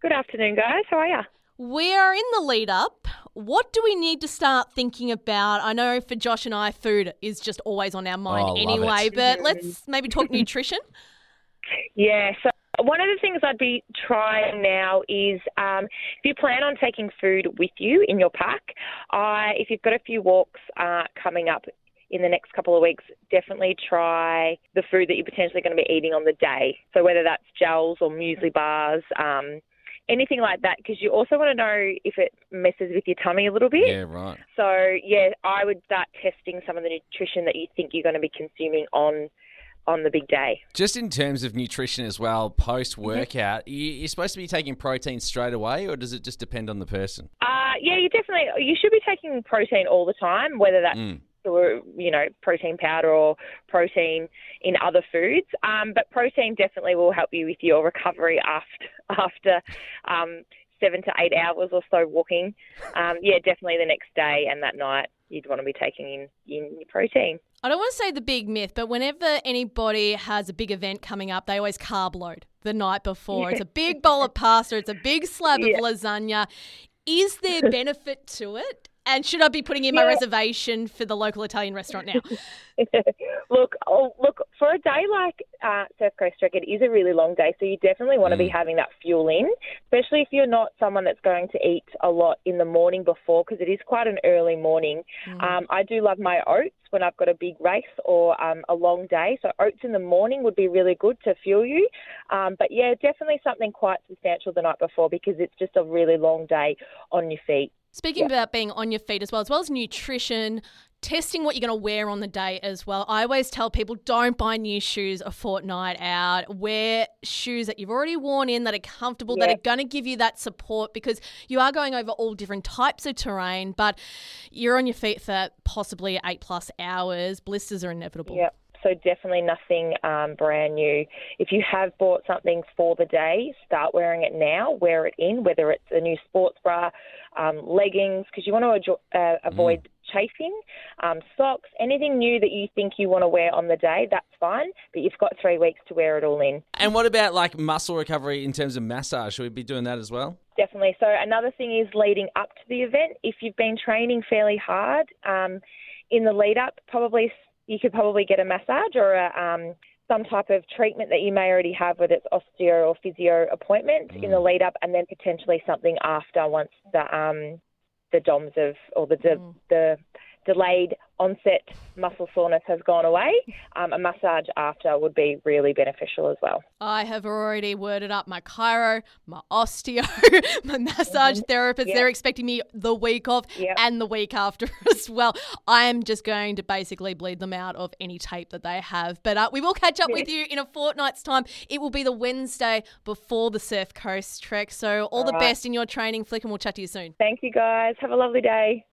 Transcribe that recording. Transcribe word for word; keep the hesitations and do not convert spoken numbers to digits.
Good afternoon, guys. How are you? We are in the lead up. What do we need to start thinking about? I know for Josh and I, food is just always on our mind Oh, love anyway, it. but let's maybe talk nutrition. Yeah, so one of the things I'd be trying now is um, if you plan on taking food with you in your pack, uh, if you've got a few walks uh, coming up in the next couple of weeks, definitely try the food that you're potentially going to be eating on the day. So whether that's gels or muesli bars, um, anything like that, because you also want to know if it messes with your tummy a little bit. Yeah, right. So, yeah, I would start testing some of the nutrition that you think you're going to be consuming on on the big day. Just in terms of nutrition as well, post-workout, you, you're supposed to be taking protein straight away, or does it just depend on the person? Uh, yeah, you definitely, you should be taking protein all the time, whether that's Mm. or, you know, protein powder or protein in other foods. Um, but protein definitely will help you with your recovery after after um, seven to eight hours or so walking. Um, yeah, definitely the next day and that night you'd want to be taking in, in your protein. I don't want to say the big myth, but whenever anybody has a big event coming up, they always carb load the night before. It's a big bowl of pasta. It's a big slab Yeah. of lasagna. Is there benefit to it? And should I be putting in my Yeah. reservation for the local Italian restaurant now? look, oh, look, for a day like uh, Surf Coast Trek, it is a really long day, so you definitely want to be Mm. having that fuel in, especially if you're not someone that's going to eat a lot in the morning before, because it is quite an early morning. Mm. Um, I do love my oats when I've got a big race or um, a long day, so oats in the morning would be really good to fuel you. Um, but, yeah, definitely something quite substantial the night before, because it's just a really long day on your feet. Speaking Yeah. about being on your feet as well, as well as nutrition, testing what you're going to wear on the day as well. I always tell people don't buy new shoes a fortnight out. Wear shoes that you've already worn in, that are comfortable, that Yeah. are going to give you that support, because you are going over all different types of terrain, but you're on your feet for possibly eight plus hours. Blisters are inevitable. Yeah. So definitely nothing um, brand new. If you have bought something for the day, start wearing it now. Wear it in, whether it's a new sports bra, um, leggings, because you want to adjo- uh, avoid chafing, um, socks, anything new that you think you want to wear on the day, that's fine. But you've got three weeks to wear it all in. And what about like muscle recovery in terms of massage? Should we be doing that as well? Definitely. So another thing is leading up to the event. If you've been training fairly hard um, in the lead up, probably you could probably get a massage or a, um, some type of treatment that you may already have, whether it's osteo or physio appointment Mm. in the lead up, and then potentially something after once the um, the D O M S of or the de- Mm. the delayed onset muscle soreness has gone away. Um, a massage after would be really beneficial as well. I have already worded up my chiro, my osteo, my massage therapist. Yep. They're expecting me the week of Yep. and the week after as well. I am just going to basically bleed them out of any tape that they have. But uh, we will catch up with you in a fortnight's time. It will be the Wednesday before the Surf Coast Trek. So all, All the right. best in your training, Flick, and we'll chat to you soon. Thank you, guys. Have a lovely day.